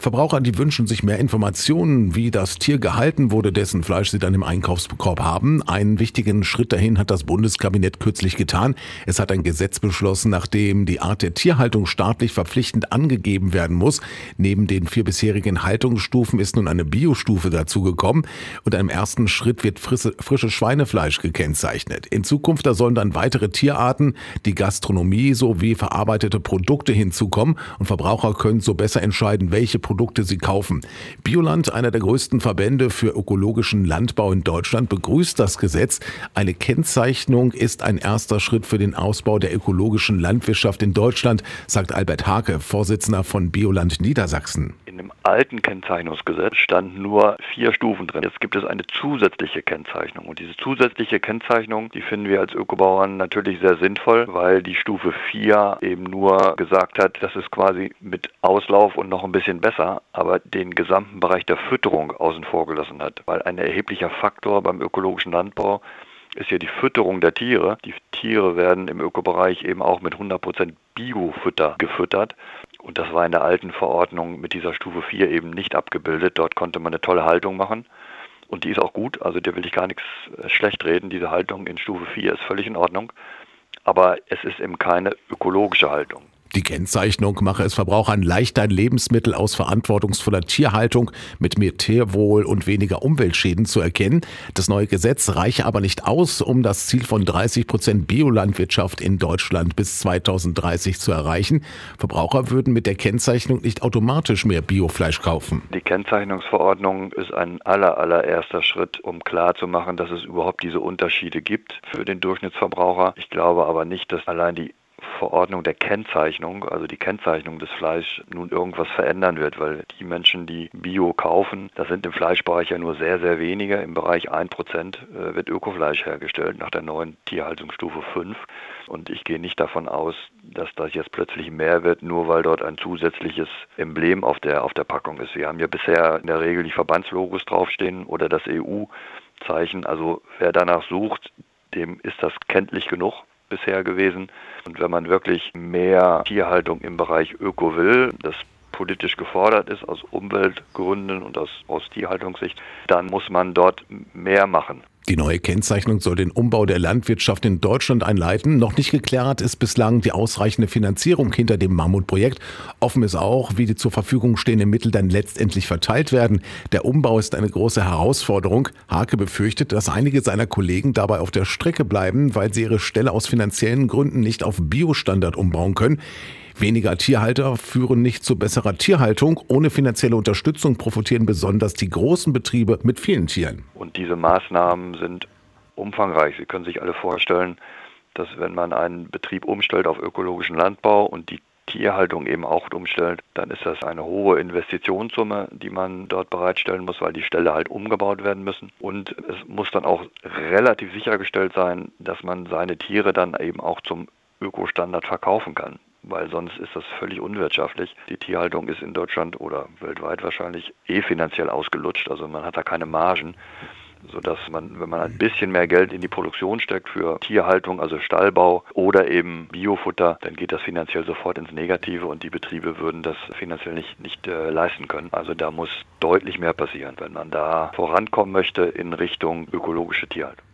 Verbraucher, die wünschen sich mehr Informationen, wie das Tier gehalten wurde, dessen Fleisch sie dann im Einkaufskorb haben. Einen wichtigen Schritt dahin hat das Bundeskabinett kürzlich getan. Es hat ein Gesetz beschlossen, nach dem die Art der Tierhaltung staatlich verpflichtend angegeben werden muss. Neben den 4 bisherigen Haltungsstufen ist nun eine Biostufe dazugekommen und im ersten Schritt wird frisches Schweinefleisch gekennzeichnet. In Zukunft da sollen dann weitere Tierarten, die Gastronomie sowie verarbeitete Produkte hinzukommen und Verbraucher können so besser entscheiden, welche Produkte sie kaufen. Bioland, einer der größten Verbände für ökologischen Landbau in Deutschland, begrüßt das Gesetz. Eine Kennzeichnung ist ein erster Schritt für den Ausbau der ökologischen Landwirtschaft in Deutschland, sagt Albert Hake, Vorsitzender von Bioland Niedersachsen. In dem alten Kennzeichnungsgesetz standen nur 4 Stufen drin. Jetzt gibt es eine zusätzliche Kennzeichnung. Und diese zusätzliche Kennzeichnung, die finden wir als Ökobauern natürlich sehr sinnvoll, weil die Stufe 4 eben nur gesagt hat, das ist quasi mit Auslauf und noch ein bisschen besser, aber den gesamten Bereich der Fütterung außen vor gelassen hat. Weil ein erheblicher Faktor beim ökologischen Landbau ist ja die Fütterung der Tiere. Die Tiere werden im Ökobereich eben auch mit 100% Biofutter gefüttert. Und das war in der alten Verordnung mit dieser Stufe 4 eben nicht abgebildet. Dort konnte man eine tolle Haltung machen. Und die ist auch gut. Also der will ich gar nichts schlecht reden. Diese Haltung in Stufe 4 ist völlig in Ordnung. Aber es ist eben keine ökologische Haltung. Die Kennzeichnung mache es Verbrauchern leichter, ein Lebensmittel aus verantwortungsvoller Tierhaltung mit mehr Tierwohl und weniger Umweltschäden zu erkennen. Das neue Gesetz reiche aber nicht aus, um das Ziel von 30% Biolandwirtschaft in Deutschland bis 2030 zu erreichen. Verbraucher würden mit der Kennzeichnung nicht automatisch mehr Biofleisch kaufen. Die Kennzeichnungsverordnung ist ein allererster Schritt, um klarzumachen, dass es überhaupt diese Unterschiede gibt für den Durchschnittsverbraucher. Ich glaube aber nicht, dass allein die Verordnung der Kennzeichnung, also die Kennzeichnung des Fleisch, nun irgendwas verändern wird, weil die Menschen, die Bio kaufen, das sind im Fleischbereich ja nur sehr wenige. Im Bereich 1% wird Ökofleisch hergestellt nach der neuen Tierhaltungsstufe 5. Und ich gehe nicht davon aus, dass das jetzt plötzlich mehr wird, nur weil dort ein zusätzliches Emblem auf der Packung ist. Wir haben ja bisher in der Regel die Verbandslogos draufstehen oder das EU-Zeichen. Also wer danach sucht, dem ist das kenntlich genug bisher gewesen. Und wenn man wirklich mehr Tierhaltung im Bereich Öko will, das politisch gefordert ist aus Umweltgründen und aus Tierhaltungssicht, dann muss man dort mehr machen. Die neue Kennzeichnung soll den Umbau der Landwirtschaft in Deutschland einleiten. Noch nicht geklärt ist bislang die ausreichende Finanzierung hinter dem Mammutprojekt. Offen ist auch, wie die zur Verfügung stehenden Mittel dann letztendlich verteilt werden. Der Umbau ist eine große Herausforderung. Hake befürchtet, dass einige seiner Kollegen dabei auf der Strecke bleiben, weil sie ihre Stelle aus finanziellen Gründen nicht auf Biostandard umbauen können. Weniger Tierhalter führen nicht zu besserer Tierhaltung. Ohne finanzielle Unterstützung profitieren besonders die großen Betriebe mit vielen Tieren. Und diese Maßnahmen sind umfangreich. Sie können sich alle vorstellen, dass wenn man einen Betrieb umstellt auf ökologischen Landbau und die Tierhaltung eben auch umstellt, dann ist das eine hohe Investitionssumme, die man dort bereitstellen muss, weil die Ställe halt umgebaut werden müssen. Und es muss dann auch relativ sichergestellt sein, dass man seine Tiere dann eben auch zum Ökostandard verkaufen kann. Weil sonst ist das völlig unwirtschaftlich. Die Tierhaltung ist in Deutschland oder weltweit wahrscheinlich finanziell ausgelutscht. Also man hat da keine Margen, sodass man, wenn man ein bisschen mehr Geld in die Produktion steckt für Tierhaltung, also Stallbau oder eben Biofutter, dann geht das finanziell sofort ins Negative und die Betriebe würden das finanziell nicht leisten können. Also da muss deutlich mehr passieren, wenn man da vorankommen möchte in Richtung ökologische Tierhaltung.